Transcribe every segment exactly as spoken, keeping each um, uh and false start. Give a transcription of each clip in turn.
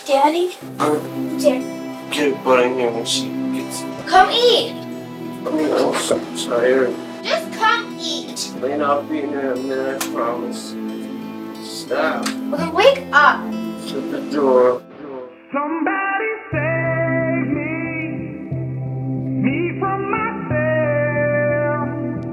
Daddy? Huh? Daddy. Get a butt in here when she gets. Come eat! I mean, I'm so tired. Just come eat! Lane, I'll be in there in a minute, I promise. Stop. Well, then wake up! Shut the door. Somebody save me, me from myself.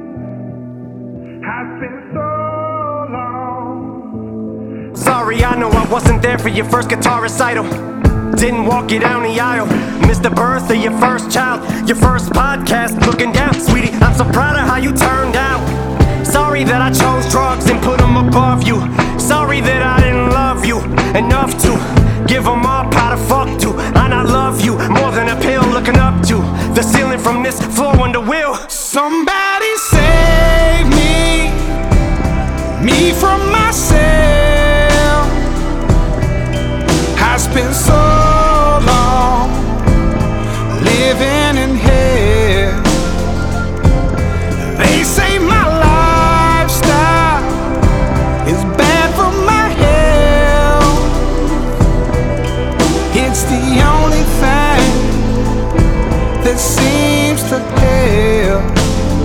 Has been so long. Sorry, I know I wasn't there for your first guitar recital. Didn't walk you down the aisle. Missed the birth of your first child. Your first podcast, looking down. Sweetie, I'm so proud of how you turned out. Sorry that I chose drugs and put them above you. Sorry that I didn't love you enough to give them up how to fuck to. I not love you more than a pill looking up to the ceiling from this floor on the wheel. Somebody save me, me from myself. Has been so long living in hell. They say my lifestyle is bad for my health. It's the only thing that seems to help.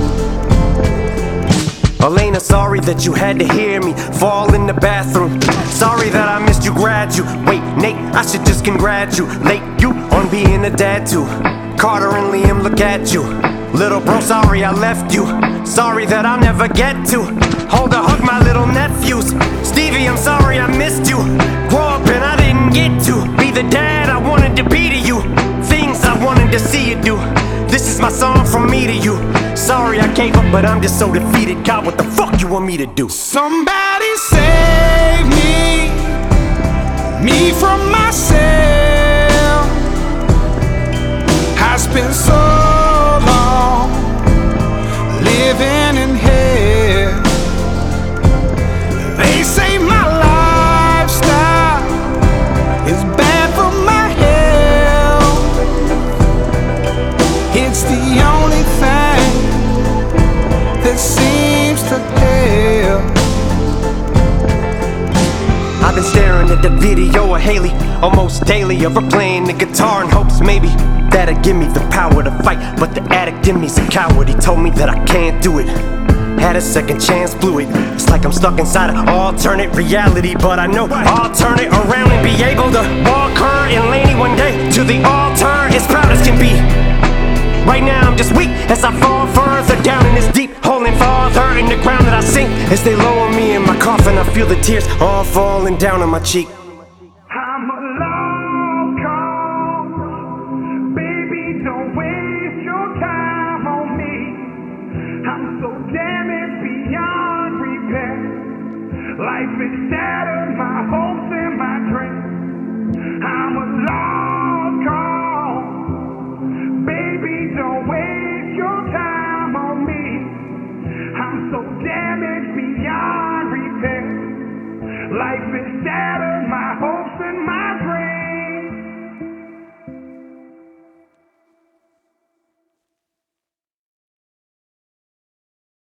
Elena, sorry that you had to hear me fall in the bathroom. Sorry that I missed you graduate. Nate, I should just congratulate you on being a dad too. Carter and Liam, look at you. Little bro, sorry I left you. Sorry that I'll never get to hold or hug my little nephews. Stevie, I'm sorry I missed you. Grow up and I didn't get to be the dad I wanted to be to you. Things I wanted to see you do. This is my song from me to you. Sorry I gave up, but I'm just so defeated. God, what the fuck you want me to do? Somebody save me, me from myself. Has been so long living in hell. They say my lifestyle is bad for my health. It's the only thing that seems to help. I've been staring at the video of Haley almost daily, of her playing the guitar in hopes maybe that'll give me the power to fight. But the addict in me's a coward. He told me that I can't do it. Had a second chance, blew it. It's like I'm stuck inside an alternate reality, but I know I'll turn it around and be able to walk her and Laney one day to the altar as proud as can be. Right now I'm just weak as I fall further down in this deep hole and farther in the ground that I sink. As they lower me in my coffin, I feel the tears all falling down on my cheek. I'm a long call, baby, don't waste your time on me. I'm so damaged beyond repair. Life has shattered my hopes and my dreams. I'm a long call, baby, don't waste your time on me. I'm so damaged beyond repair. Life is